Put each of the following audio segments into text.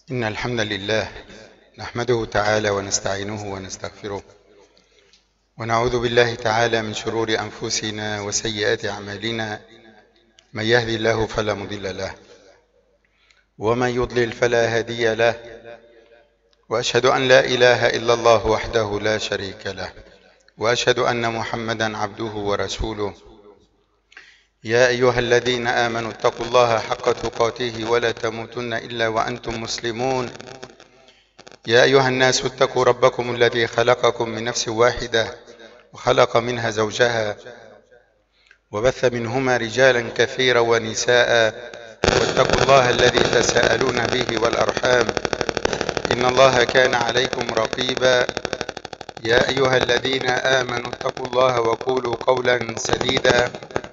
إن الحمد لله نحمده تعالى ونستعينه ونستغفره ونعوذ بالله تعالى من شرور أنفسنا وسيئات أعمالنا. من يهدي الله فلا مضل له ومن يضلل فلا هادي له، وأشهد أن لا إله إلا الله وحده لا شريك له، وأشهد أن محمدا عبده ورسوله. يا أيها الذين آمنوا اتقوا الله حق تقاته ولا تموتن إلا وأنتم مسلمون. يا أيها الناس اتقوا ربكم الذي خلقكم من نفس واحدة وخلق منها زوجها وبث منهما رجالا كثيرا ونساء، واتقوا الله الذي تساءلون به والأرحام إن الله كان عليكم رقيبا. يا أيها الذين آمنوا اتقوا الله وقولوا قولا سديدا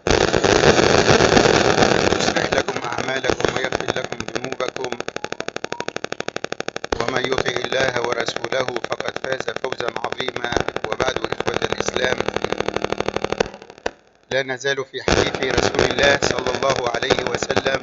يصلح لكم أعمالكم ويغفر لكم ذنوبكم، ومن يطع الله ورسوله فقد فاز فوزا عظيما. وبعد، إخوة الإسلام، لا نزال في حديث رسول الله صلى الله عليه وسلم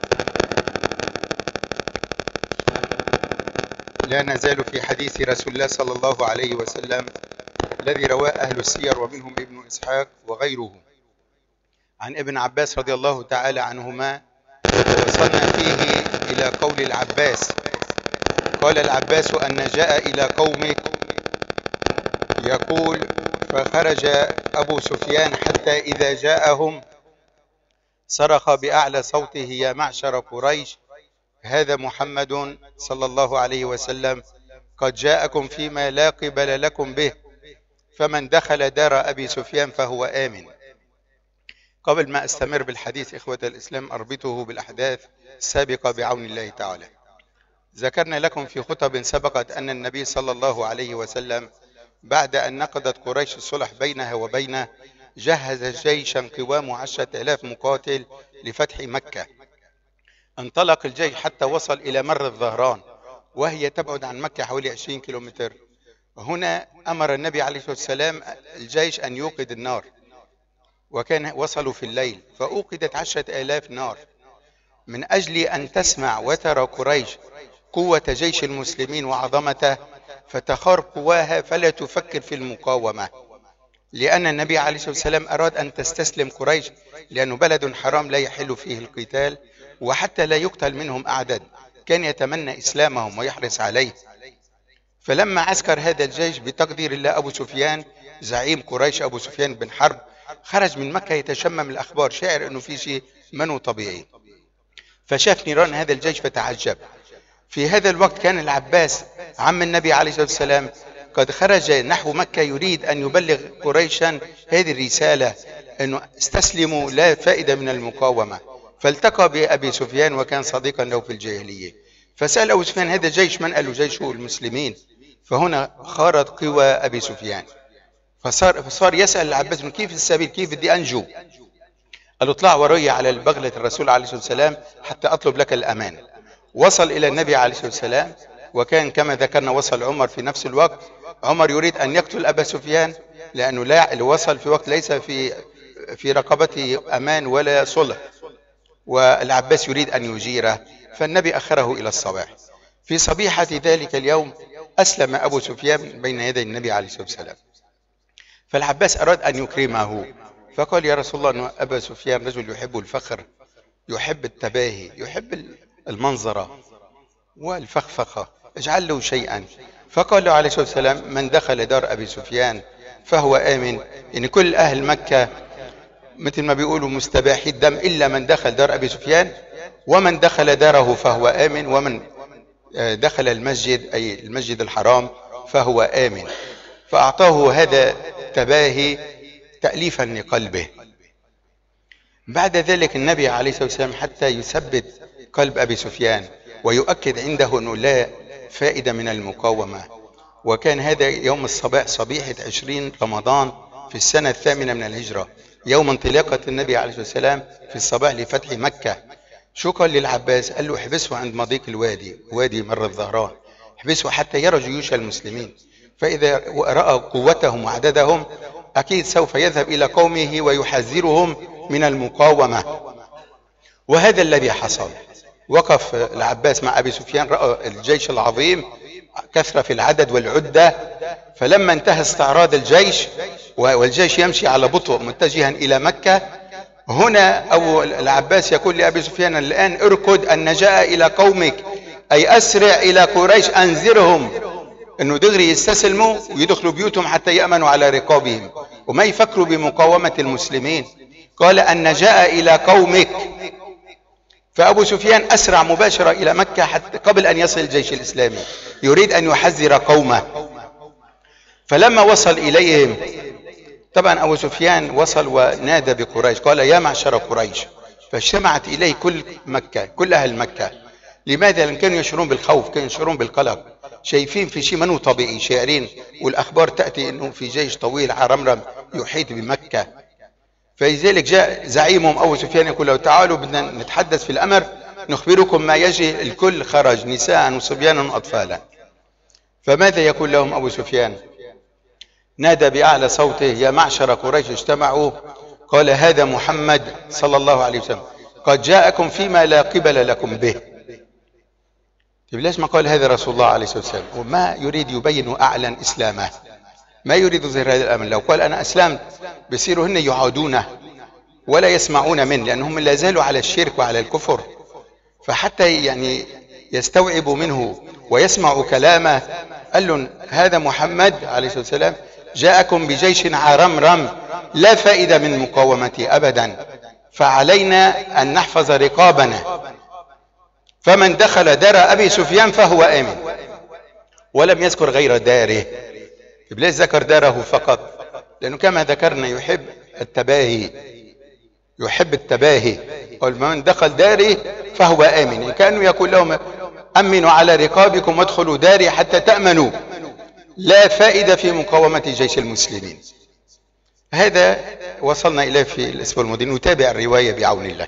صلى الله عليه وسلم الذي رواه أهل السير ومنهم ابن إسحاق وغيره عن ابن عباس رضي الله تعالى عنهما. وصلنا فيه إلى قول العباس، قال العباس أن جاء إلى قومه يقول: فخرج أبو سفيان حتى إذا جاءهم صرخ بأعلى صوته: يا معشر قريش، هذا محمد صلى الله عليه وسلم قد جاءكم فيما لا قبل لكم به، فمن دخل دار أبي سفيان فهو آمن. قبل ما أستمر بالحديث إخوة الإسلام، أربطه بالأحداث السابقة بعون الله تعالى. ذكرنا لكم في خطب سبقت أن النبي صلى الله عليه وسلم بعد أن نقضت قريش الصلح بينها وبينه جهز جيشا قوامه 10,000 مقاتل لفتح مكة. انطلق الجيش حتى وصل إلى مر الظهران، وهي تبعد عن مكة حوالي 20 كيلومتر. هنا أمر النبي عليه الصلاة والسلام الجيش أن يوقد النار، وكان وصلوا في الليل فأوقدت 10,000 نار من أجل أن تسمع وترى قريش قوة جيش المسلمين وعظمته، فتخار قواها فلا تفكر في المقاومة، لأن النبي عليه الصلاة والسلام أراد أن تستسلم قريش، لأنه بلد حرام لا يحل فيه القتال، وحتى لا يقتل منهم أعداد كان يتمنى إسلامهم ويحرص عليه. فلما عسكر هذا الجيش بتقدير الله أبو سفيان زعيم قريش أبو سفيان بن حرب خرج من مكة يتشمم الأخبار، شاعر أنه في شيء منه طبيعي، فشاف نيران هذا الجيش فتعجب. في هذا الوقت كان العباس عم النبي عليه الصلاة والسلام قد خرج نحو مكة يريد أن يبلغ قريشا هذه الرسالة، أنه استسلموا لا فائدة من المقاومة. فالتقى بأبي سفيان وكان صديقا له في الجاهلية، فسأل أبو سفيان: هذا جيش من؟ قال له: جيشه المسلمين. فهنا خارت قوى أبي سفيان، فصار يسأل العباس: كيف السبيل؟ كيف بدي أنجو؟ قال له: اطلع وراي على البغلة الرسول عليه الصلاة والسلام حتى أطلب لك الأمان. وصل إلى النبي عليه الصلاة والسلام، وكان كما ذكرنا وصل عمر في نفس الوقت. عمر يريد أن يقتل أبا سفيان، لأنه لا وصل في وقت ليس في رقبته أمان ولا صلح، والعباس يريد أن يجيره، فالنبي أخره إلى الصباح. في صبيحة ذلك اليوم أسلم أبو سفيان بين يدي النبي عليه الصلاة والسلام، فالعباس أراد أن يكرمه، فقال: يا رسول الله، أن أبا سفيان رجل يحب الفخر، يحب التباهي، يحب المنظرة والفخفخة، اجعل له شيئا. فقال له عليه الصلاة والسلام: من دخل دار أبي سفيان فهو آمن. يعني كل أهل مكة مثل ما بيقولوا مستباحي الدم إلا من دخل دار أبي سفيان، ومن دخل داره فهو آمن، ومن دخل المسجد أي المسجد الحرام فهو آمن. فأعطاه هذا تباهي تأليفا لقلبه. بعد ذلك النبي عليه الصلاة والسلام حتى يثبت قلب أبي سفيان ويؤكد عنده أنه لا فائدة من المقاومة. وكان هذا يوم الصباح صبيحة 20 رمضان في السنة 8 من الهجرة، يوم انطلاقة النبي عليه الصلاة والسلام في الصباح لفتح مكة. شو قال للعباس؟ قال له: احبسه عند مضيق الوادي، وادي مر الظهران، احبسه حتى يرى جيوش المسلمين، فإذا رأى قوتهم وعددهم أكيد سوف يذهب إلى قومه ويحذرهم من المقاومة. وهذا الذي حصل. وقف العباس مع أبي سفيان، رأى الجيش العظيم كثرة في العدد والعدة، فلما انتهى استعراض الجيش والجيش يمشي على بطء متجها إلى مكة، هنا أبو العباس يقول لأبي سفيان: الآن اركض النجاء إلى قومك، أي أسرع إلى قريش، أنذرهم أنه دغري يستسلموا ويدخلوا بيوتهم حتى يأمنوا على رقابهم وما يفكروا بمقاومة المسلمين. قال: النجاء إلى قومك. فأبو سفيان أسرع مباشرة إلى مكة حتى قبل أن يصل الجيش الإسلامي، يريد أن يحذر قومه. فلما وصل إليهم، طبعا أبو سفيان وصل ونادى بقريش، قال: يا معشر قريش. فاجتمعت إليه كل مكة، كل أهل مكة. لماذا؟ لأن كانوا يشعرون بالخوف، كانوا يشعرون بالقلق، شايفين في شيء منه طبيعي، شاعرين والأخبار تأتي أنه في جيش طويل عرمرم يحيط بمكة. فلذلك جاء زعيمهم أبو سفيان يقول له: تعالوا بدنا نتحدث في الأمر، نخبركم ما يجري. الكل خرج، نساء وصبيان وأطفالا. فماذا يقول لهم أبو سفيان؟ نادى بأعلى صوته: يا معشر قريش اجتمعوا. قال: هذا محمد صلى الله عليه وسلم قد جاءكم فيما لا قبل لكم به. طيب ليش ما قال هذا رسول الله عليه الصلاة والسلام؟ وما يريد يبين أعلن إسلامه، ما يريد ظهر هذا الأمر. لو قال أنا أسلمت بيصيروا هن يعادونه ولا يسمعون منه، لأنهم لا زالوا على الشرك وعلى الكفر. فحتى يعني يستوعبوا منه ويسمعوا كلامه، قال لهم: هذا محمد عليه الصلاة والسلام جاءكم بجيش عرمرم لا فائدة من مقاومته أبدا، فعلينا أن نحفظ رقابنا، فمن دخل دار أبي سفيان فهو آمن. ولم يذكر غير داره. ليش ذكر داره فقط؟ لأنه كما ذكرنا يحب التباهي، يحب التباهي. قال: من دخل داري فهو آمن، كأنه يقول لهم: أمنوا على رقابكم وادخلوا داري حتى تأمنوا، لا فائدة في مقاومة جيش المسلمين. هذا وصلنا إليه في الأسبوع الماضي. نتابع الرواية بعون الله.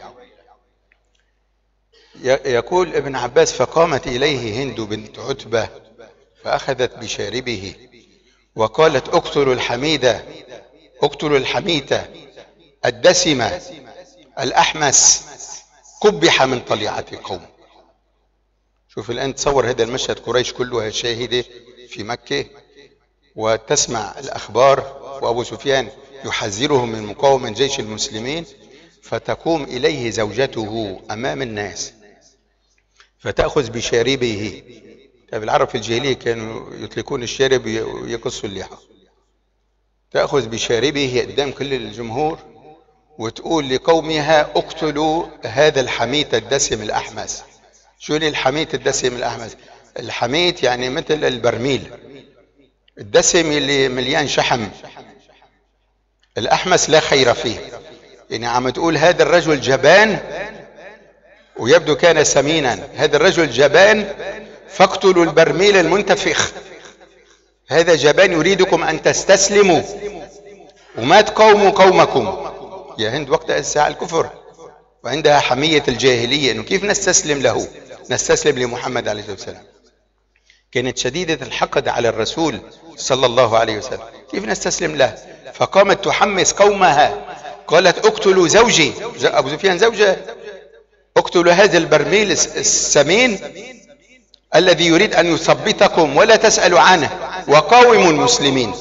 يقول ابن عباس: فقامت إليه هند بنت عتبة فأخذت بشاربه وقالت: اقتلوا الحميدة، اقتلوا الحميتة الدسمة الأحمس، قبح من طليعة قوم. شوف الآن تصور هذا المشهد، قريش كلها شاهدة في مكة وتسمع الأخبار، وأبو سفيان يحذرهم من مقاومة جيش المسلمين، فتقوم إليه زوجته أمام الناس فتأخذ بشاربه. طيب العرب في الجاهلية كانوا يطلقون الشارب ويقصوا اللحى. تأخذ بشاربه قدام كل الجمهور وتقول لقومها: اقتلوا هذا الحميت الدسم الأحمس. شو الحميت الدسم الأحمس؟ الحميت يعني مثل البرميل، الدسم اللي مليان شحم، الأحمس لا خير فيه. يعني عم تقول هذا الرجل جبان ويبدو كان سمينا، هذا الرجل جبان، فاقتلوا البرميل المنتفخ، هذا جبان يريدكم أن تستسلموا وما تقاوموا قومكم. يا هند وقت الساعة الكفر وعندها حمية الجاهلية، إنه كيف نستسلم له، نستسلم لمحمد عليه الصلاة والسلام. كانت شديدة الحقد على الرسول صلى الله عليه وسلم، كيف نستسلم له؟ فقامت تحمس قومها، قالت: اقتلوا زوجي، أبو سفيان زوجه، اقتلوا هذا البرميل السمين الذي يريد أن يثبتكم ولا تسألوا عنه، وقاوموا المسلمين.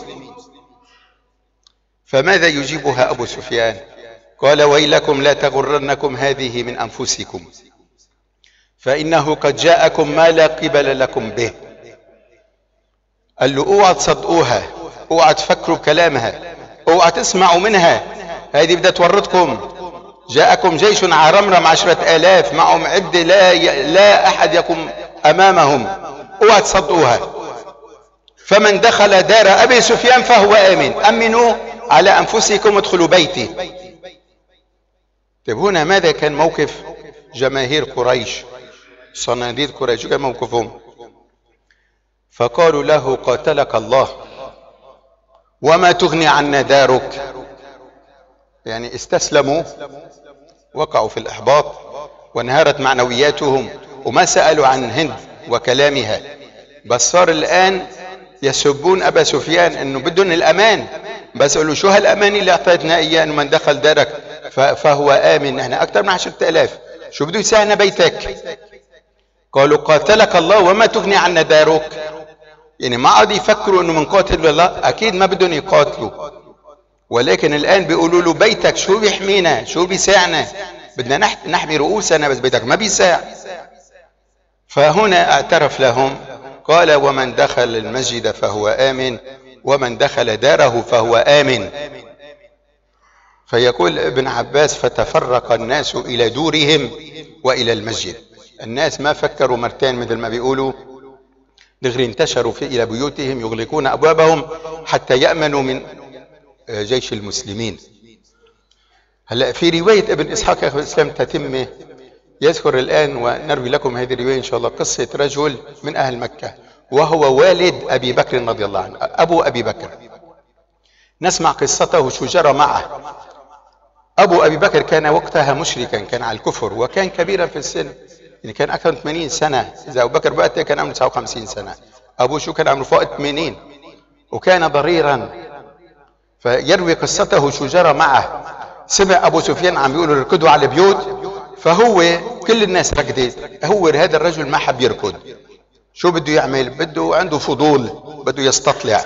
فماذا يجيبها أبو سفيان؟ قال: ويلكم لا تغرنكم هذه من أنفسكم، فإنه قد جاءكم ما لا قبل لكم به. قال له: اوعى تصدقوها، اوعى تفكروا بكلامها، اوعى تسمعوا منها، هذه بدها تورطكم. جاءكم جيش عرمرم 10,000 معهم عدة لا أحد يقوم أمامهم، اوعى تصدقوها. فمن دخل دار أبي سفيان فهو آمن، أمنوا على أنفسكم ادخلوا بيتي. طيب هنا ماذا كان موقف جماهير قريش، صناديد قريش؟ كان موقفهم؟ فقالوا له: قاتلك الله وما تغني عنا دارك. يعني استسلموا، وقعوا في الإحباط وانهارت معنوياتهم وما سألوا عن هند وكلامها، بس صار الآن يسبون أبا سفيان أنه بدهم الأمان. بس قالوا: شو هالأمان اللي أعطيتنا إياه أنه من دخل دارك فهو آمن؟ نحن أكثر من 10,000، شو بده يساعدنا بيتك؟ قالوا قاتلك الله وما تغني عنا دارك. يعني ما عاد يفكروا انه من قاتل ولا لا، اكيد ما بدهم يقاتلوا، ولكن الان بيقولوا له بيتك شو بيحمينا، شو بيساعنا، بدنا نحمي رؤوسنا، بس بيتك ما بيساع. فهنا اعترف لهم، قال ومن دخل المسجد فهو آمن ومن دخل داره فهو آمن. فيقول ابن عباس فتفرق الناس إلى دورهم وإلى المسجد. الناس ما فكروا مرتين مثل ما بيقولوا، دغري انتشروا إلى بيوتهم يغلقون أبوابهم حتى يأمنوا من جيش المسلمين. هلا في رواية ابن إسحاق أخو الإسلام تتمة يذكر الآن ونروي لكم هذه الرواية إن شاء الله، قصة رجل من أهل مكة وهو والد أبي بكر رضي الله عنه، أبو أبي بكر. نسمع قصته شو جرى معه. أبو أبي بكر كان وقتها مشركا، كان على الكفر وكان كبيرا في السن، يعني كان أكثر من 80 سنة. إذا أبو بكر وقتها كان عمره 59 سنة، أبوه شو كان عمره فوق 80، وكان ضريرا. فيروي قصته شو جرى معه. سمع أبو سفيان عم بيقولوا ركضوا على البيوت، فهو كل الناس ركضت، هو هذا الرجل ما حب يركض. شو بده يعمل؟ بده عنده فضول، بده يستطلع.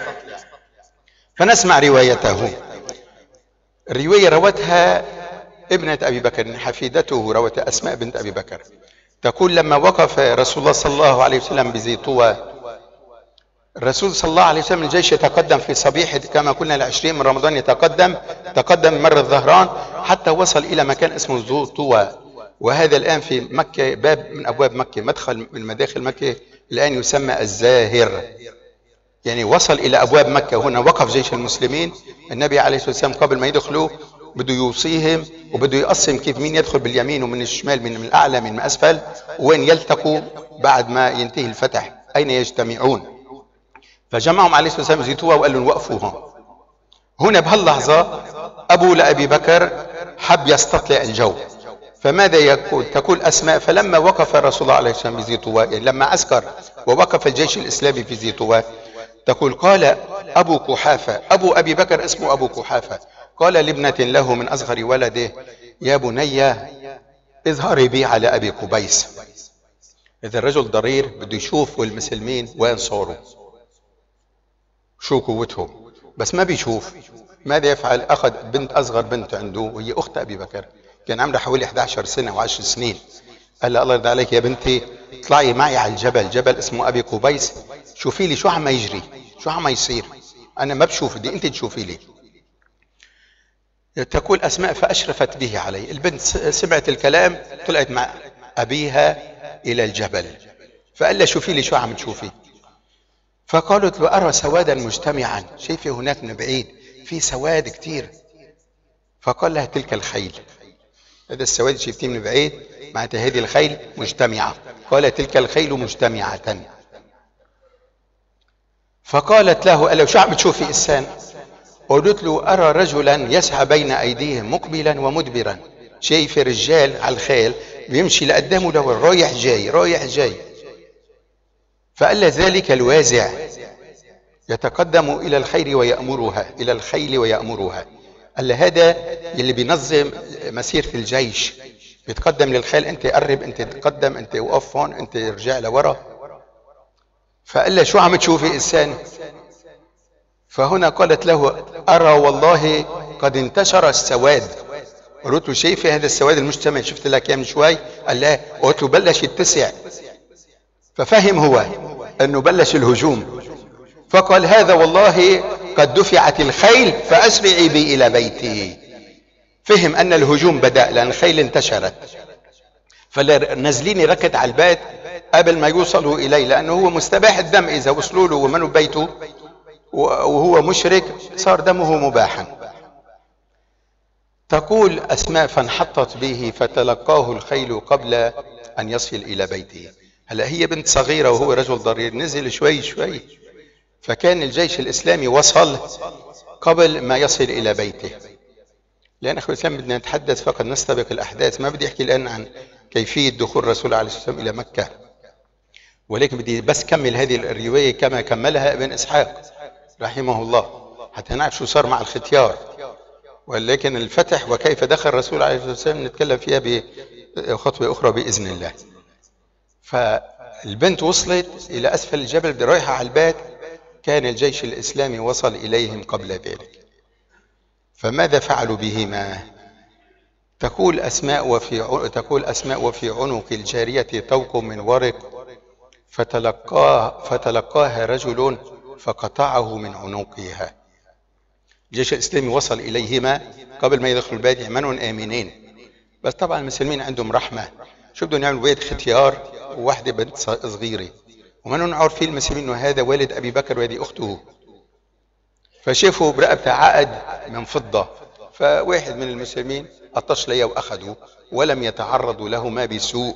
فنسمع روايته. الرواية روتها ابنة أبي بكر، حفيدته روتها أسماء بنت أبي بكر، تقول لما وقف رسول الله صلى الله عليه وسلم بذي طوى، الرسول صلى الله عليه وسلم الجيش يتقدم في صبيحة كما قلنا 20 من رمضان، تقدم مر الظهران حتى وصل إلى مكان اسمه ذو طوى، وهذا الآن في مكة باب من أبواب مكة، مدخل من مداخل مكة الآن يسمى الزاهر، يعني وصل إلى أبواب مكة. هنا وقف جيش المسلمين. النبي عليه الصلاة والسلام قبل ما يدخلوا بده يوصيهم وبده يقسم كيف مين يدخل باليمين ومن الشمال، من الأعلى من أسفل، وين يلتقوا بعد ما ينتهي الفتح، أين يجتمعون. فجمعهم عليه الصلاة والسلام زيتوها وقال لهم وقفوا هون. هنا بهاللحظة أبو لأبي بكر حب يستطلع الجو، فماذا يقول؟ تقول أسماء فلما وقف رسول الله عليه الصلاة والسلام بذي طوى، يعني لما أسكر ووقف الجيش الإسلامي في ذي طوى، تقول قال أبو قحافة، أبو أبي بكر اسمه أبو قحافة، قال لابنة له من أصغر ولده يا بني اظهري بي على أبي قبيس. إذا الرجل ضرير بده يشوف والمسلمين وين صاروا، شو قوتهم، بس ما بيشوف. ماذا يفعل؟ أخذ بنت أصغر بنت عنده وهي أخت أبي بكر، كان عمرها حوالي 11 سنة و10 سنين. قال لها الله يرضى عليك يا بنتي اطلعي معي على الجبل، جبل اسمه أبي قبيس، شوفي لي شو عم يجري، شو عم يصير، أنا ما بشوف، بدي أنت تشوفي لي. تقول أسماء فأشرفت به علي، البنت سمعت الكلام طلعت مع أبيها إلى الجبل، فقال لها شوفي لي شو عم تشوفي. فقالت له أرى سوادا مجتمعا، شايفه هناك من بعيد في سواد كتير. فقال لها تلك الخيل، هذا السواد شفتيه من بعيد معناتها هذه الخيل مجتمعة. قال تلك الخيل مجتمعة. فقالت له قال له شو عم تشوفي إنسان؟ قلت له أرى رجلا يسعى بين أيديهم مقبلا ومدبرا، شايف رجال على الخيل بيمشي لقدامه لورا رايح جاي رايح جاي. فقال له ذلك الوازع يتقدم إلى الخير ويأمرها، إلى الخيل ويأمرها. قال له هذا اللي بينظم مسيرة الجيش، بيتقدم للخيل، انت قرب، انت تقدم، انت وقف هون، انت رجع لورا. فقال له شو عم تشوفي إنسان؟ فهنا قالت له أرى والله قد انتشر السواد. قلت له شايفه هذا السواد المجتمع شفت لك اياه من شوي؟ قال لا. قلت له بلش يتسع، ففهم هو انه بلش الهجوم. فقال هذا والله قد دفعت الخيل فأسرعي بي إلى بيتي. فهم أن الهجوم بدأ لأن الخيل انتشرت، فنزليني ركض على البيت قبل ما يوصلوا إليه، لأنه هو مستباح الدم، إذا وصلوا له ومنه بيته وهو مشرك صار دمه مباحا. تقول أسماء فانحطت به فتلقاه الخيل قبل أن يصل إلى بيته. هلا هي بنت صغيرة وهو رجل ضرير، نزل شوي شوي، فكان الجيش الإسلامي وصل قبل ما يصل إلى بيته. لأن أخوة الإسلام بدنا نتحدث فقط، نستبق الأحداث، ما بدي أحكي الآن عن كيفية دخول الرسول عليه الصلاة والسلام إلى مكة، ولكن بدي بس كمل هذه الرواية كما كملها ابن إسحاق رحمه الله حتى نعرف شو صار مع الختيار. ولكن الفتح وكيف دخل الرسول عليه الصلاة والسلام نتكلم فيها بخطوة أخرى بإذن الله. البنت وصلت إلى أسفل الجبل رايحة على البيت، كان الجيش الإسلامي وصل إليهم قبل ذلك. فماذا فعلوا بهما؟ تقول أسماء وفي عنق الجارية طوق من ورق فتلقاها رجل فقطعه من عنقها. الجيش الإسلامي وصل إليهما قبل ما يدخلوا البيت يأمنون آمنين، بس طبعا المسلمين عندهم رحمة، شو بدهم يعملوا بيت ختيار وواحدة بنت صغيرة، ومنهم عارفين المسلمين انه هذا والد أبي بكر وهذه أخته، فشافوا برقبته عقد من فضة، فواحد من المسلمين أطش ليه وأخذه ولم يتعرضوا لهما بسوء.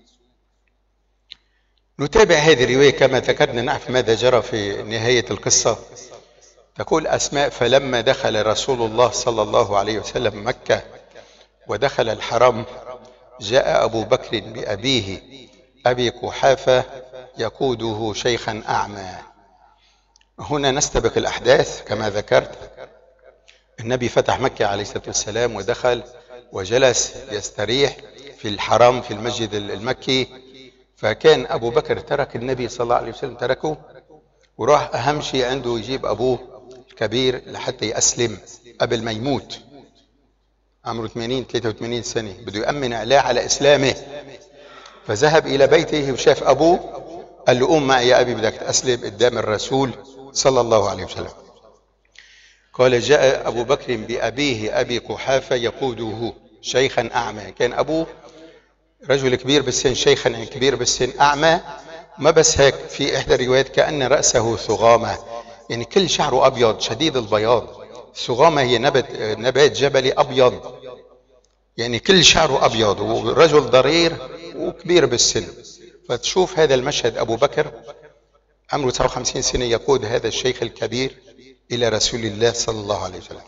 نتابع هذه الرواية كما ذكرنا نعرف ماذا جرى في نهاية القصة. تقول أسماء: فلما دخل رسول الله صلى الله عليه وسلم مكة ودخل الحرم جاء أبو بكر بأبيه أبي قحافة يقوده شيخا أعمى. هنا نستبق الأحداث كما ذكرت. النبي فتح مكة عليه الصلاة والسلام ودخل وجلس يستريح في الحرم في المسجد المكي، فكان أبو بكر ترك النبي صلى الله عليه وسلم، تركه وراح أهم شيء عنده يجيب أبوه الكبير لحتى يأسلم قبل ما يموت، عمره 83 سنة، بده يأمن عليه على إسلامه. فذهب إلى بيته وشاف أبوه، قال له: قوم معي يا أبي بدك تأسلم قدام الرسول صلى الله عليه وسلم. قال: جاء أبو بكر بأبيه أبي قحافة يقوده شيخا أعمى. كان أبوه رجل كبير بالسن، شيخا يعني كبير بالسن، أعمى. ما بس هيك، في إحدى الروايات كأن رأسه ثغامة، يعني كل شعره أبيض شديد البياض. ثغامة هي نبات جبلي أبيض، يعني كل شعره أبيض، ورجل ضرير وكبير بالسن. فتشوف هذا المشهد، أبو بكر عمره 59 سنة يقود هذا الشيخ الكبير إلى رسول الله صلى الله عليه وسلم.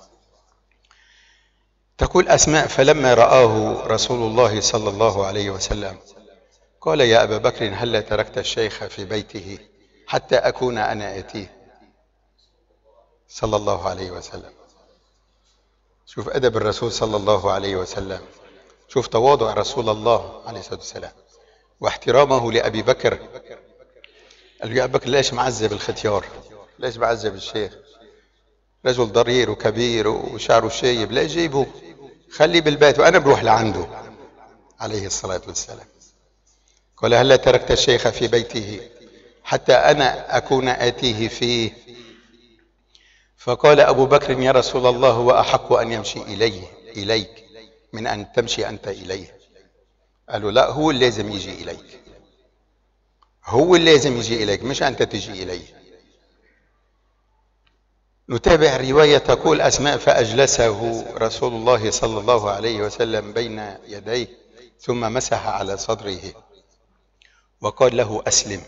تقول أسماء: فلما رآه رسول الله صلى الله عليه وسلم قال: يا أبا بكر هل تركت الشيخ في بيته حتى أكون أنا آتيه صلى الله عليه وسلم. شوف أدب الرسول صلى الله عليه وسلم، شوف تواضع رسول الله عليه الصلاة والسلام واحترامه لأبي بكر. قال له: يا أبا بكر ليش معذب الختيار؟ ليش معذب الشيخ؟ رجل ضرير وكبير وشعره شايب، لا جيبه خليه بالبيت وأنا بروح لعنده عليه الصلاة والسلام. قال: هل تركت الشيخ في بيته حتى أنا أكون آتيه فيه؟ فقال أبو بكر: يا رسول الله هو أحق أن يمشي إليك من أن تمشي أنت إليه. قالوا: لا، هو اللي لازم يجي إليك، هو اللي لازم يجي إليك مش أنت تجي إليه. نتابع الرواية. تقول أسماء: فأجلسه رسول الله صلى الله عليه وسلم بين يديه ثم مسح على صدره وقال له: أسلم.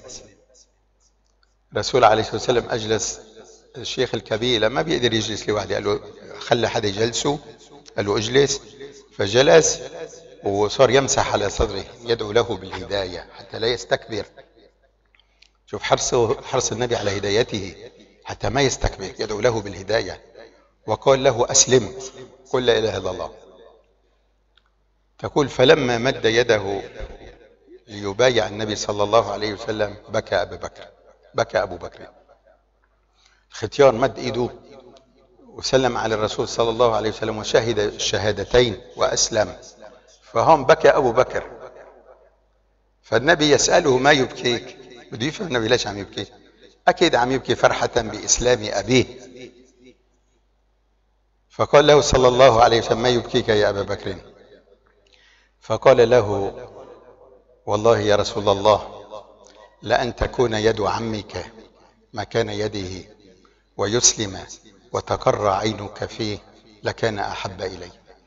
رسول عليه الصلاة والسلام أجلس الشيخ الكبير، ما بيقدر يجلس لوحده، قال له: خلي حدا يجلسه، قال له: اجلس. فجلس وصار يمسح على صدره يدعو له بالهداية حتى لا يستكبر. شوف حرص النبي على هدايته حتى ما يستكبر، يدعو له بالهداية. وقال له: أسلم، قل لا إله إلا الله. تقول: فلما مد يده ليبايع النبي صلى الله عليه وسلم بكى أبو بكر. الختيار مد إيده وسلم على الرسول صلى الله عليه وسلم وشهد الشهادتين وأسلم، فهم بكى أبو بكر. فالنبي يسأله: ما يبكيك؟ بده يفهم النبي ليش عم يبكي. أكيد عم يبكي فرحة بإسلام أبيه. فقال له صلى الله عليه وسلم: ما يبكيك يا أبا بكر؟ فقال له: والله يا رسول الله لأن تكون يد عمك مكان يده ويسلم وتقر عينك فيه لكان أحب إلي.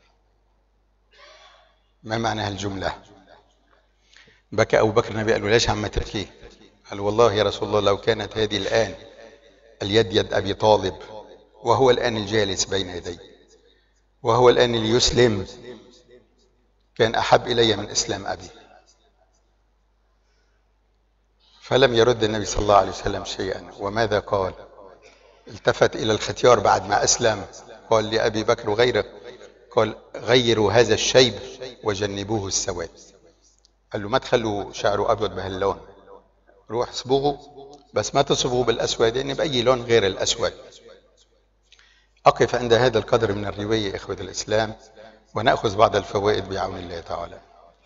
ما معنى هالجملة؟ بكى أبو بكر. النبي قال له: ليش عم تبكي؟ قال: والله يا رسول الله لو كانت هذه الآن اليد يد أبي طالب وهو الآن الجالس بين يدي وهو الآن اللي يسلم كان أحب إلي من إسلام أبي. فلم يرد النبي صلى الله عليه وسلم شيئا. وماذا قال؟ التفت إلى الختيار بعد ما أسلم، قال لأبي بكر وغيره، قال: غيروا هذا الشيب وجنبوه السواد. قال له: ما تخلوا شعره أبيض بهاللون، روح صبغه، بس ما تصبغه بالأسود، يعني بأي لون غير الأسود. أقف عند هذا القدر من الرواية إخوة الإسلام، ونأخذ بعض الفوائد بعون الله تعالى.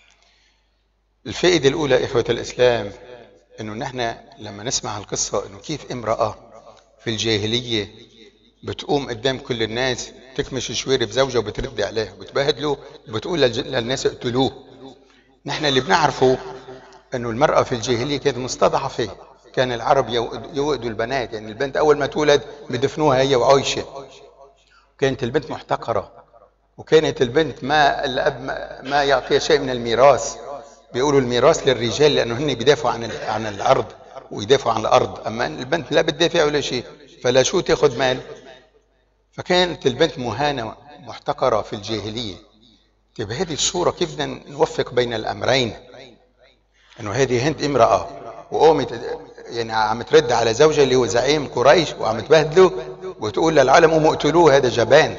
الفائدة الأولى إخوة الإسلام، إنه نحن لما نسمع القصة إنه كيف امرأة في الجاهلية بتقوم قدام كل الناس تكمش شوير بزوجها وبترد عليه وبتبهدله وبتقول للناس اقتلوه. نحن اللي بنعرفه إنه المرأة في الجاهلية كانت مستضعفة. كان العرب يوئدوا البنات، يعني البنت أول ما تولد بدفنوها هي وعايشة. كانت البنت محتقرة، وكانت البنت ما الأب ما يعطيها شيء من الميراث. بيقولوا الميراث للرجال لأنه هن بيدافعوا عن الأرض ويدافعوا عن الأرض، أما البنت لا بتدافع ولا شيء، فلا شو تاخذ مال. فكانت البنت مهانة محتقرة في الجاهلية. طيب هذه الصورة كيف بدنا نوفق بين الأمرين؟ إنه هذه هند امرأة وقومت يعني عم ترد على زوجها اللي هو زعيم قريش وعم تبهدله وتقول للعالم قوموا اقتلوه، هذا جبان.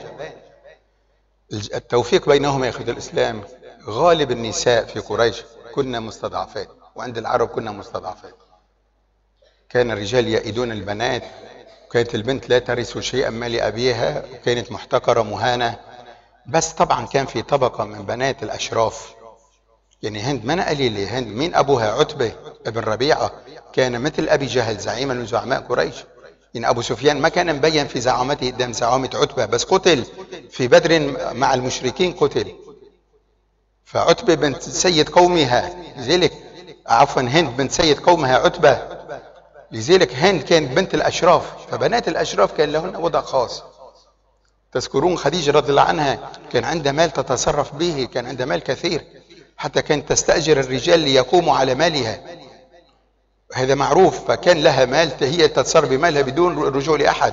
التوفيق بينهما يا اخوة الاسلام. غالب النساء في قريش كنا مستضعفات، وعند العرب كنا مستضعفات. كان الرجال يئدون البنات، وكانت البنت لا ترث شيئا ما لأبيها، وكانت محتقرة مهانة. بس طبعا كان في طبقة من بنات الأشراف، يعني هند من قليلة. هند مين أبوها؟ عتبة ابن ربيعة، كان مثل أبي جهل زعيما من زعماء قريش. يعني أبو سفيان ما كان مبين في زعامته قدام زعامة عتبة، بس قتل في بدر مع المشركين قتل. فعتبة بنت سيد قومها، لذلك عفوا هند بنت سيد قومها عتبة، لذلك هند كانت بنت الأشراف. فبنات الأشراف كان لهن وضع خاص. تذكرون خديجة رضي الله عنها كان عندها مال تتصرف به، كان عندها مال كثير، حتى كانت تستأجر الرجال ليقوموا على مالها، هذا معروف. فكان لها مال هي تتصرف بمالها بدون الرجوع لأحد.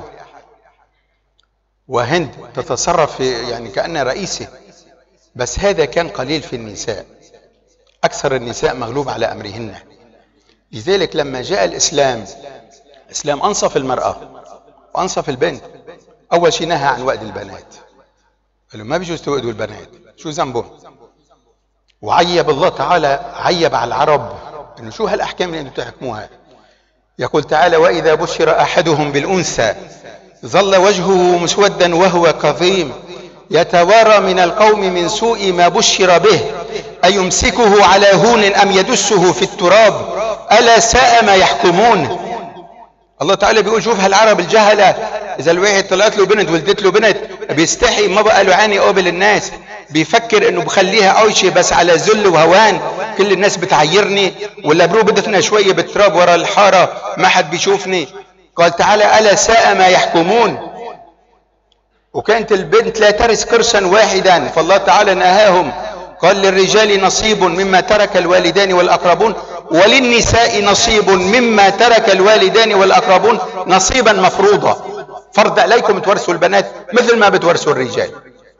وهند تتصرف يعني كأنها رئيسة. بس هذا كان قليل في النساء، أكثر النساء مغلوب على أمرهن. لذلك لما جاء الإسلام أنصف المرأة وأنصف البنت. أول شيء نهى عن وأد البنات، قالوا ما بيجوز توأدوا البنات، شو ذنبهم؟ وعيب الله تعالى، عيب على العرب إنه شو هالأحكام اللي أنتم تحكموها. يقول تعالى وإذا بشر أحدهم بالأنثى ظل وجهه مسودا وهو كظيم يتوارى من القوم من سوء ما بشر به أيمسكه على هون أم يدسه في التراب ألا ساء ما يحكمون. الله تعالى بيقول شوف هالعرب الجهلة، إذا الواحد طلعت له بنت ولدت له بنت بيستحي، ما بقى له عاني قابل الناس، بيفكر إنه بخليها عايشة بس على ذل وهوان، كل الناس بتعيرني، ولا برو بدفنا شوية بالتراب ورا الحارة ما حد بيشوفني. قال تعالى ألا ساء ما يحكمون. وكانت البنت لا ترث قرشا واحدا، فالله تعالى نهاهم، قال للرجال نصيب مما ترك الوالدان والأقربون وللنساء نصيب مما ترك الوالدان والأقربون نصيبا مفروضا، فرض عليكم تورثوا البنات مثل ما بتورثوا الرجال.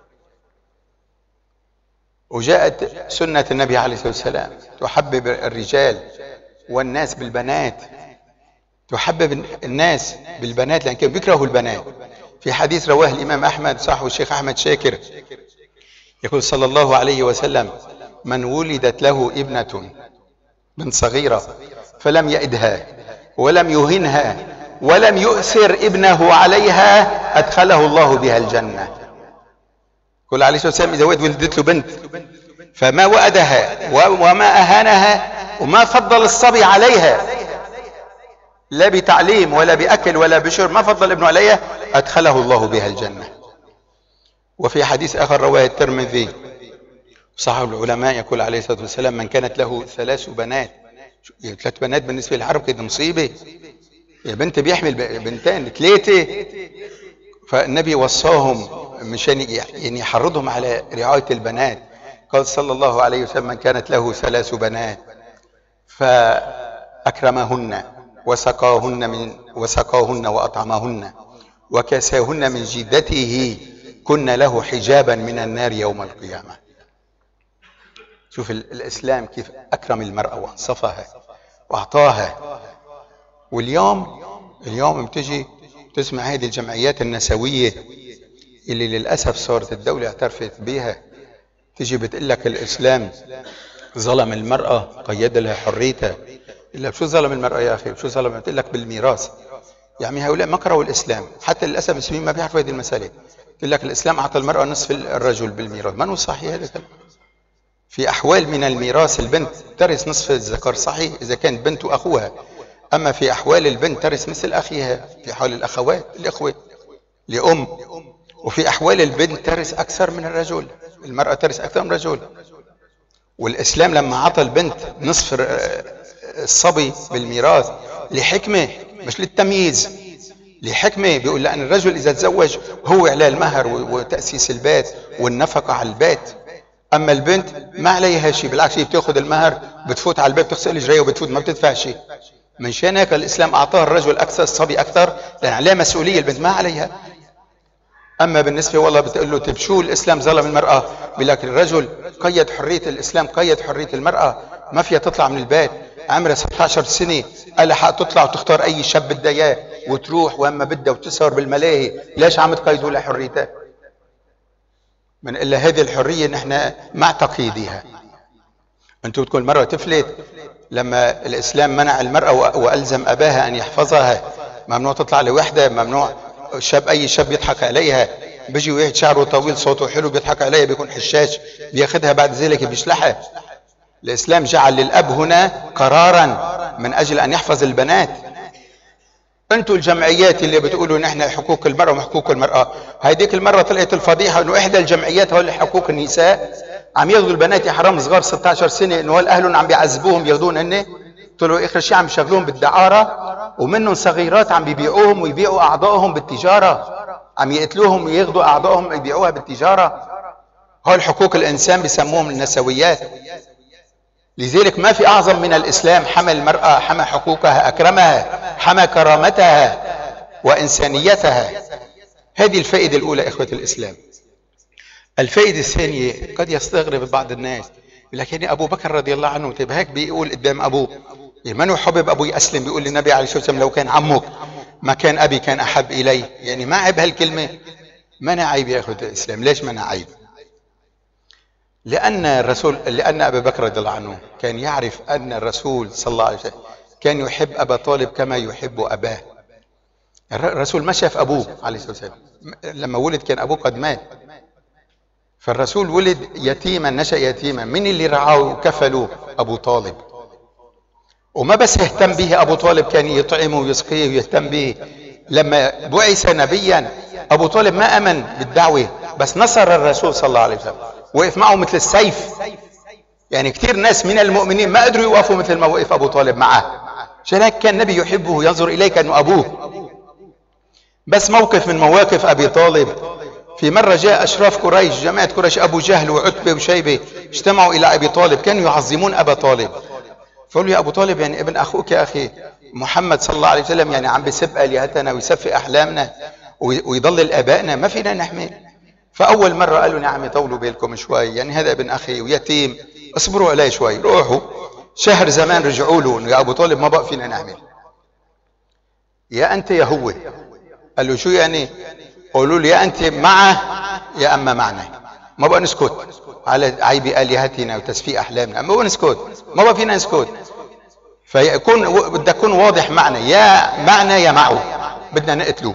وجاءت سنة النبي عليه الصلاة والسلام تحبب الرجال والناس بالبنات، تحبب الناس بالبنات لأن كانوا بيكرهوا البنات. في حديث رواه الإمام أحمد صاحب الشيخ أحمد شاكر يقول صلى الله عليه وسلم من ولدت له ابنة بنت صغيرة فلم يئدها ولم يهنها ولم يؤثر ابنه عليها أدخله الله بها الجنة. يقول عليه الصلاة والسلام إذا ولدت له بنت فما وأدها وما أهانها وما فضل الصبي عليها لا بتعليم ولا بأكل ولا بشرب، ما فضل ابنه عليها، أدخله الله بها الجنة. وفي حديث آخر رواه الترمذي صاحب العلماء يقول عليه الصلاة والسلام من كانت له 3 بنات، 3 بنات بالنسبة للعرب كده مصيبة، يا بنت بيحمل بنتين 3. فالنبي وصاهم مشان يعني يحرضهم على رعاية البنات. قال صلى الله عليه وسلم من كانت له 3 بنات فأكرمهن وسقاهن وأطعمهن وكساهن من جدته كن له حجابا من النار يوم القيامة. شوف الإسلام كيف أكرم المرأة وأنصفها وأعطاها. واليوم بتجي تسمع هذه الجمعيات النسوية اللي للأسف صارت الدولة اعترفت بها، تجي بتقول لك الإسلام ظلم المرأة، قيد لها حريتها، إلا شو ظلم المرأة يا أخي؟ شو ظلم؟ قلت لك بالميراث. يعني هؤلاء ما قرأوا الإسلام، حتى للأسف المسلمين ما بيعرفوا هذه المسألة. يقول لك الإسلام أعطى المرأة نصف الرجل بالميراث، ما هو صحيح هذا الكلام. في أحوال من الميراث البنت ترث نصف الذكر، صحيح إذا كانت بنت أخوها، أما في أحوال البنت ترث مثل أخيها، في حال الأخوات الإخوة لأم. وفي أحوال البنت ترث أكثر من الرجل، المرأة ترث أكثر من الرجل. والإسلام لما عطى البنت نصف الصبي بالميراث لحكمة، مش للتمييز، لحكمة. بيقول لأن الرجل إذا تزوج هو عليه المهر وتأسيس البيت والنفقة على البيت، أما البنت ما عليها شيء، بالعكس هي بتاخذ المهر بتفوت على البيت بتغسل رجليها وبتفوت، ما بتدفع شيء. من شان هيك الإسلام أعطاه الرجل أكثر، الصبي أكثر، لأن عليه مسؤولية، البنت ما عليها. أما بالنسبة والله بتقول له طيب شو الإسلام ظلم المرأة؟ بيقول لك الرجل قيد حرية، الإسلام قيد حرية المرأة، ما فيها تطلع من البيت عمرها 16 سنة، قال حق تطلع وتختار أي شاب بدها إياه وتروح وأما بدها وتسهر بالملاهي. ليش عم تقيدوا لها حريتها؟ من إلا هذه الحرية نحن مع تقييدها. أنتم بتكون المرأة تفلت، لما الإسلام منع المرأة وألزم أباها أن يحفظها، ممنوع تطلع لوحدها، ممنوع شاب أي شاب يضحك عليها، بيجي واحد شعره طويل صوته حلو بيضحك عليها بيكون حشاش بياخذها بعد ذلك بيشلحها. الإسلام جعل للأب هنا قرارا من أجل أن يحفظ البنات. أنتم الجمعيات اللي بتقولوا نحن حقوق المرأة وحقوق المرأة، هيديك المرة طلعت الفضيحة إنه إحدى الجمعيات هول حقوق النساء عم ياخذوا البنات يا حرام صغار 16 سنة، إنه هول أهلهم عم بيعذبوهم ياخذون هن، طلعوا آخر شيء عم يشغلوهم بالدعارة، ومنهم صغيرات عم بيبيعوهم ويبيعوا أعضائهم بالتجارة، عم يقتلوهم وياخذوا أعضائهم ويبيعوها بالتجارة. هول حقوق الإنسان بيسموهم النسويات. لذلك ما في أعظم من الإسلام، حمى المرأة، حمى حقوقها، أكرمها، حمى كرامتها وإنسانيتها. هذه الفائدة الأولى إخوة الإسلام. الفائدة الثانية قد يستغرب بعض الناس، لكن أبو بكر رضي الله عنه طيب هيك بيقول قدام أبوه، من هو حبب أبوه يسلم، بيقول للنبي عليه الصلاة والسلام لو كان عمك ما كان أبي كان أحب إلي. يعني ما عيب هالكلمة؟ ما عيب يا إخوة الإسلام. ليش ما عيب؟ لأن أبا بكر رضي الله عنه كان يعرف أن الرسول صلى الله عليه وسلم كان يحب أبا طالب كما يحب أباه. الرسول ما شاف أبوه عليه الصلاة والسلام، لما ولد كان أبوه قد مات، فالرسول ولد يتيما، نشأ يتيما. من اللي رعاه وكفله؟ أبو طالب. وما بس اهتم به أبو طالب، كان يطعمه ويسقيه ويهتم به. لما بعث نبيا أبو طالب ما أمن بالدعوة، بس نصر الرسول صلى الله عليه وسلم، وقف معه مثل السيف. يعني كثير ناس من المؤمنين ما قدروا يوقفوا مثل ما وقف أبو طالب معه، عشان هيك كان النبي يحبه وينظر إليه كأنه أبوه. بس موقف من مواقف أبي طالب، في مرة جاء أشراف قريش، جماعة قريش، أبو جهل وعتبة وشيبة، اجتمعوا إلى أبي طالب، كانوا يعظمون أبا طالب. فقالوا يا أبو طالب يعني ابن أخوك يا أخي محمد صلى الله عليه وسلم يعني عم بيسب آلهتنا ويسفي أحلامنا ويضلل آبائنا، ما فينا نحمل. فأول مرة قالوا نعم طولوا بالكم شوي، يعني هذا ابن أخي ويتيم، اصبروا عليه شوي. روحوا شهر زمان رجعوا له إنه يا أبو طالب ما بقى فينا نعمل، يا أنت يا هو. قال له شو يعني؟ قولوا له يا أنت معه يا أما معنا، ما بقى نسكت على عيب آلهتنا وتسفيه أحلامنا، ما بقى نسكت، ما بقى فينا نسكت. فيكون بدك تكون واضح معنا، يا معنا يا معه، بدنا نقتله.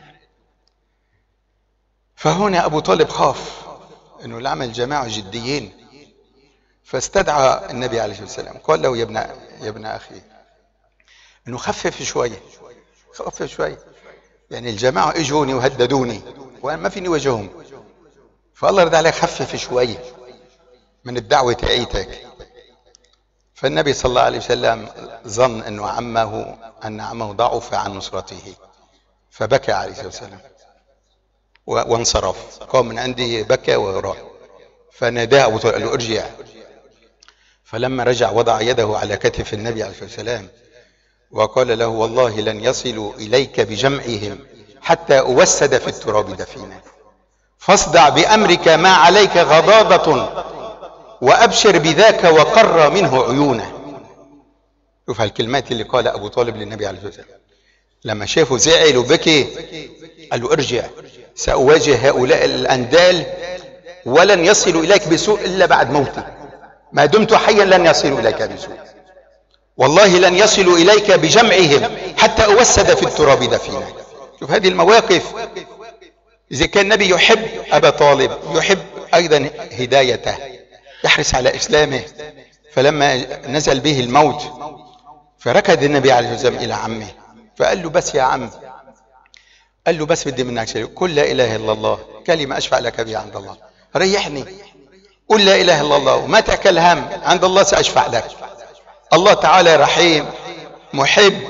فهنا أبو طالب خاف إنه العمل جماعة جديين، فاستدعى النبي عليه الصلاة والسلام، قال له يا ابن أخي إنه خفف شوي، خفف شوي، يعني الجماعة اجوني وهددوني وأنا ما فيني وجههم، فالله رضي عليك خفف شوي من الدعوة تاعيتك. فالنبي صلى الله عليه وسلم ظن أن عمه ضعف عن نصرته، فبكى عليه الصلاة والسلام وانصرف، قام من عنده بكى وراح. فناداه أبو طالب قال له ارجع. فلما رجع وضع يده على كتف النبي عليه الصلاة والسلام وقال له والله لن يصلوا إليك بجمعهم حتى أوسد في التراب دفينا، فاصدع بأمرك ما عليك غضاضة وأبشر بذاك وقر منه عيونه. شوف هالكلمات اللي قال أبو طالب للنبي عليه الصلاة والسلام لما شافه زعل وبكي، قال له ارجع، سأواجه هؤلاء الأندال ولن يصلوا إليك بسوء إلا بعد موتي، ما دمت حيا لن يصلوا إليك بسوء. والله لن يصلوا إليك بجمعهم حتى أوسد في التراب دفينا. شوف هذه المواقف. إذا كان النبي يحب أبا طالب يحب أيضا هدايته، يحرص على إسلامه. فلما نزل به الموت فركض النبي عليه الصلاة والسلام إلى عمه فقال له بس يا عم، قال له بس بدي منك شيء، قل لا إله إلا الله كلمة أشفع لك بها عند الله، ريحني، قل لا إله إلا الله وما تأكل هم، عند الله سأشفع لك. الله تعالى رحيم محب،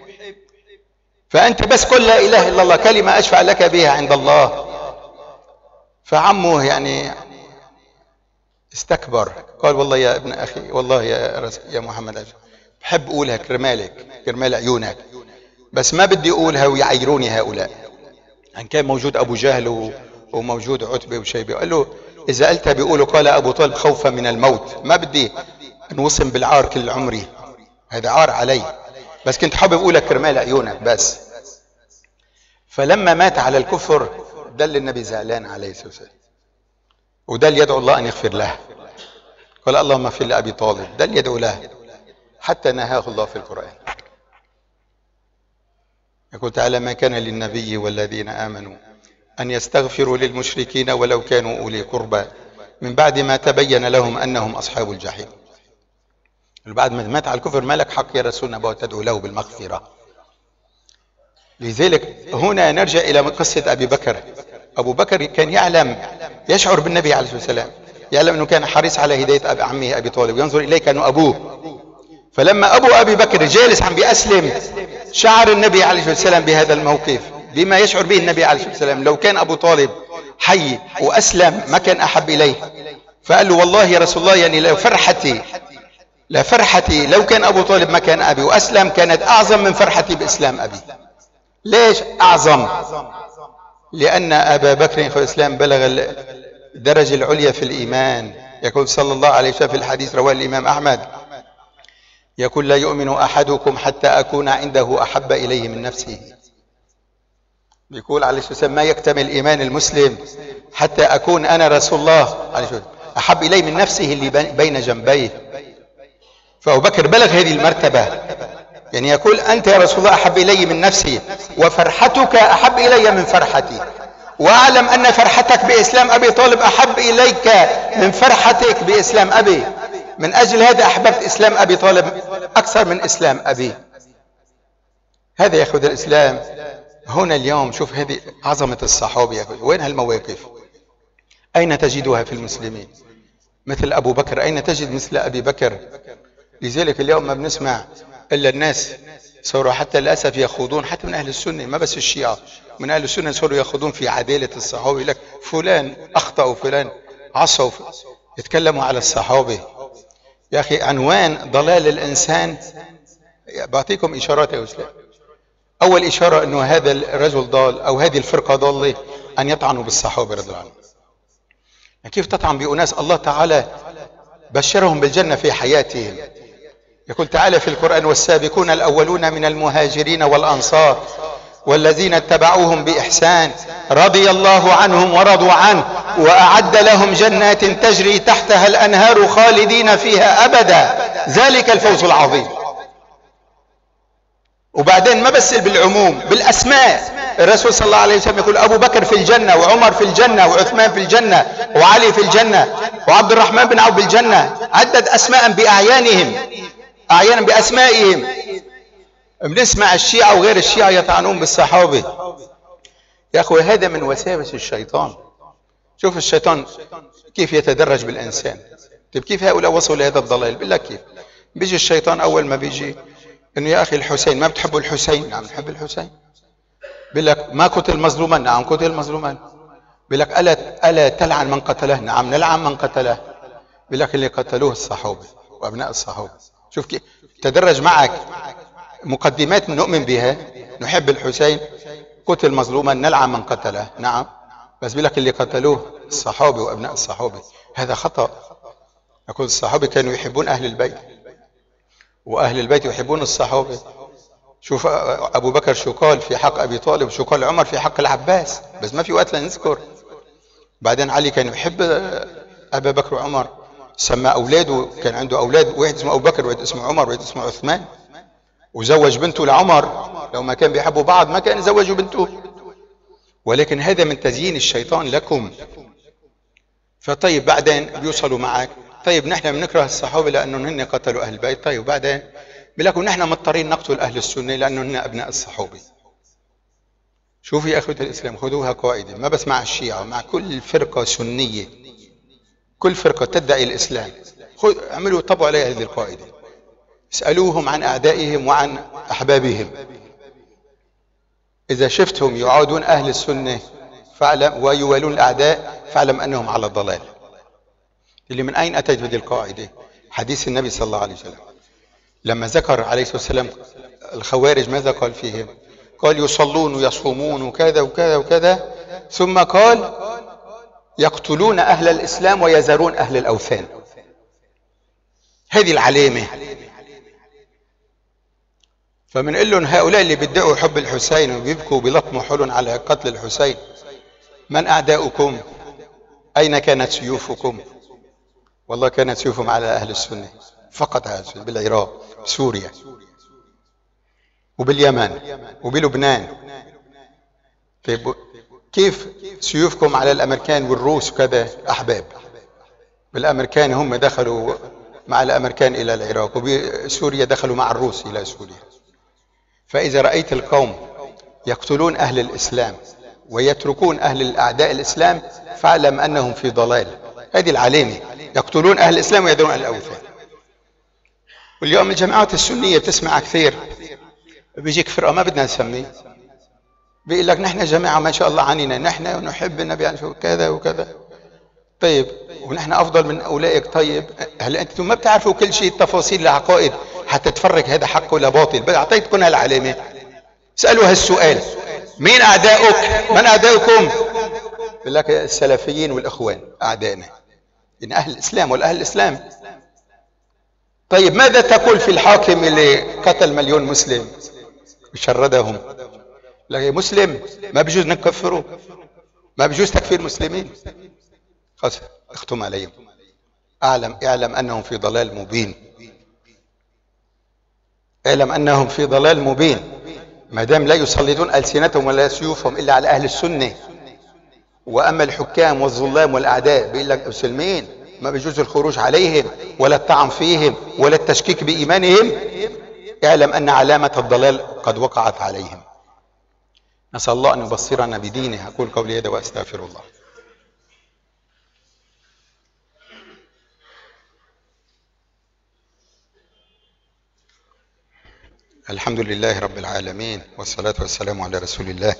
فأنت بس قل لا إله إلا الله كلمة أشفع لك بها عند الله. فعمه يعني استكبر، قال والله يا ابن أخي، والله يا محمد بحب أقولها كرمالك كرمال عيونك، بس ما بدي أقولها ويعيروني هؤلاء. أن كان موجود أبو جهل وموجود عتبة وشيبة، قال له إذا قلتها بيقولوا قال أبو طالب خوفا من الموت، ما بدي نوصم بالعار كل عمري، هذا عار علي، بس كنت حابب أقولها كرمال عيونك بس. فلما مات على الكفر دل النبي زعلان عليه الصلاة والسلام، ودل يدعو الله أن يغفر له، قال اللهم اغفر لأبي طالب، دل يدعو له حتى نهاه الله في القرآن. يقول تعالى ما كان للنبي والذين آمنوا أن يستغفروا للمشركين ولو كانوا أولي قربى من بعد ما تبين لهم أنهم أصحاب الجحيم. بعد ما مات على الكفر ما لك حق يا رسولنا بقى تدعو له بالمغفرة. لذلك هنا نرجع إلى قصة أبي بكر. أبو بكر كان يعلم، يشعر بالنبي عليه الصلاة والسلام، يعلم أنه كان حريص على هداية أبي عمه أبي طالب، وينظر إليه كأنه أبوه. فلما أبو أبي بكر جالس عم بيأسلم شعر النبي عليه الصلاة والسلام بهذا الموقف بما يشعر به النبي عليه الصلاة والسلام. لو كان أبو طالب حي وأسلم ما كان أحب إليه. فقال له والله يا رسول الله يعني لفرحتي لو كان أبو طالب مكان أبي وأسلم كانت أعظم من فرحتي بإسلام أبي. ليش أعظم؟ لأن أبا بكر في الإسلام بلغ الدرجة العليا في الإيمان. يقول صلى الله عليه وسلم في الحديث رواه الإمام أحمد، يقول لا يؤمن أحدكم حتى أكون عنده أحب إليه من نفسه. يقول عليه الصلاة والسلام ما يكتمل إيمان المسلم حتى أكون أنا رسول الله عليه الصلاة والسلام أحب إليه من نفسه اللي بين جنبيه. فأبو بكر بلغ هذه المرتبة، يعني يقول أنت يا رسول الله أحب إلي من نفسي، وفرحتك أحب إلي من فرحتي، وأعلم أن فرحتك بإسلام أبي طالب أحب إليك من فرحتك بإسلام أبي، من أجل هذا أحببت إسلام أبي طالب أكثر من إسلام أبي. هذا يا أخوة الإسلام. هنا اليوم شوف هذه عظمة الصحابة يا أخوة. وين هالمواقف؟ أين تجدها في المسلمين؟ مثل أبو بكر أين تجد مثل أبي بكر؟ لذلك اليوم ما بنسمع إلا الناس صاروا حتى للأسف يخوضون، حتى من أهل السنة ما بس الشيعة، من أهل السنة صاروا يخوضون في عدالة الصحابة، يقول لك فلان أخطأ وفلان عصى، يتكلموا على الصحابة. يا أخي عنوان ضلال الإنسان، بعطيكم إشارات يا أسلام. أول إشارة أنه هذا الرجل ضال أو هذه الفرقة ضالة أن يطعنوا بالصحابة رضي الله عنهم. كيف تطعن بأناس الله تعالى بشرهم بالجنة في حياتهم؟ يقول تعالى في القرآن والسابقون الأولون من المهاجرين والأنصار والذين اتبعوهم بإحسان رضي الله عنهم ورضوا عنه وأعد لهم جنات تجري تحتها الأنهار خالدين فيها أبدا ذلك الفوز العظيم. وبعدين ما بس بالعموم بالأسماء، الرسول صلى الله عليه وسلم يقول أبو بكر في الجنة وعمر في الجنة وعثمان في الجنة وعلي في الجنة وعبد الرحمن بن عوف بالجنة، عدد أسماء بأعيانهم، أعيانا بأسمائهم. بنسمع الشيعة وغير الشيعة يطعنون بالصحابة. يا أخوة هذا من وساوس الشيطان. شوف الشيطان كيف يتدرج بالإنسان. طيب كيف هؤلاء وصلوا لهذا الضلال؟ بالله كيف بيجي الشيطان أول ما بيجي إنه يا أخي الحسين ما بتحبوا الحسين؟ نعم نحب الحسين. بيقول لك ما قتل مظلوما؟ نعم قتل مظلوما. بيقول لك ألا تلعن من قتله؟ نعم نلعن من قتله. بيقول لك اللي قتلوه الصحابة وأبناء الصحابة. شوف كيف تدرج معك مقدمات نؤمن بها، نحب الحسين، قتل مظلوما، نلعن من قتله، نعم، بس بيقول لك اللي قتلوه الصحابة وأبناء الصحابة. هذا خطأ. يقول الصحابة كانوا يحبون أهل البيت وأهل البيت يحبون الصحابة. شوف أبو بكر شو قال في حق أبي طالب، شو قال عمر في حق العباس، بس ما في وقت لنذكر. بعدين علي كان يحب أبا بكر وعمر، سمى أولاده، كان عنده أولاد، واحد اسمه أبو بكر، واحد اسمه عمر، واحد اسمه عثمان، وزوج بنته لعمر. لو ما كان بيحبوا بعض ما كان زوجوا بنته، ولكن هذا من تزيين الشيطان لكم. فطيب بعدين بيوصلوا معك، طيب نحن بنكره الصحابة لأنهم هن قتلوا أهل البيت، طيب بعدين بيقولوا نحن مضطرين نقتل أهل السنة لأنهم هن أبناء الصحابة. شوفوا يا أخوة الإسلام، خذوها قاعدة، ما بس مع الشيعة، مع كل فرقة سنية، كل فرقة تدعي الإسلام، اعملوا طبعوا عليها هذه القاعدة، اسألوهم عن أعدائهم وعن أحبابهم. إذا شفتهم يعادون أهل السنة فاعلم ويوالون الأعداء فاعلم أنهم على الضلال. اللي من أين أتيت هذه القاعدة؟ حديث النبي صلى الله عليه وسلم لما ذكر عليه الصلاة والسلام الخوارج ماذا قال فيهم؟ قال يصلون ويصومون وكذا وكذا وكذا، ثم قال يقتلون أهل الإسلام ويزرون أهل الأوثان. هذه العلامة. فمنقول لهم هؤلاء اللي بيدعوا حب الحسين وبيبكوا وبيلطموا حولهم على قتل الحسين، من أعداؤكم؟ أين كانت سيوفكم؟ والله كانت سيوفهم على أهل السنة فقط، بالعراق، سوريا، وباليمن، وبلبنان. طيب كيف سيوفكم على الأمريكان والروس وكذا أحباب؟ بالأمريكان هم دخلوا مع الأمريكان إلى العراق، وبسوريا دخلوا مع الروس إلى سوريا. فإذا رأيت القوم يقتلون أهل الإسلام ويتركون أهل الأعداء الإسلام فاعلم أنهم في ضلال. هذه العلامة، يقتلون أهل الإسلام ويذرون أهل الأوثان. واليوم الجماعات السنية بتسمع كثير، بيجيك فرقة ما بدنا نسميه، بيقول لك نحن جماعة ما شاء الله عنينا، نحن نحب النبي عليه الصلاة والسلام كذا وكذا. طيب ونحن أفضل من أولئك. طيب هل أنتم ما بتعرفوا كل شيء تفاصيل العقائد حتى تفرق هذا حق ولا باطل؟ أعطيتكم هالعلامة. اسألوا هالسؤال، مين أعداؤك؟ من أعداؤكم؟ بيقول لك السلفيين والإخوان أعدائنا، يعني أهل الإسلام والأهل الإسلام. طيب ماذا تقول في الحاكم اللي قتل مليون مسلم وشردهم؟ لكن مسلم ما بيجوز نكفره، ما بيجوز تكفير مسلمين. خلاص اختم عليهم. اعلم انهم في ضلال مبين، اعلم انهم في ضلال مبين، ما دام لا يسلطون السنتهم ولا سيوفهم الا على اهل السنه. واما الحكام والظلام والاعداء بيقول لك مسلمين ما بيجوز الخروج عليهم ولا الطعن فيهم ولا التشكيك بايمانهم، اعلم ان علامه الضلال قد وقعت عليهم. نسال الله ان يبصرنا بدينه. اقول قولي هذا واستغفر الله. الحمد لله رب العالمين، والصلاة والسلام على رسول الله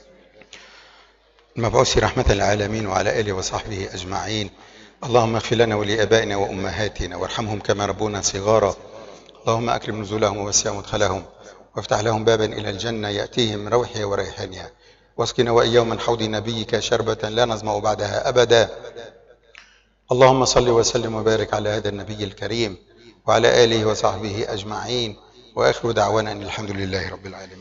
المبعوث رحمة للعالمين وعلى آله وصحبه أجمعين. اللهم اغفر لنا ولآبائنا وأمهاتنا وارحمهم كما ربونا صغارا. اللهم أكرم نزولهم ووسع مدخلهم وافتح لهم بابا إلى الجنة يأتيهم من روحها وريحانها، واسقنا وإياهم من حوض نبيك شربة لا نظمأ بعدها أبدا. اللهم صل وسلم وبارك على هذا النبي الكريم وعلى آله وصحبه أجمعين، وآخر دعوانا أن الحمد لله رب العالمين.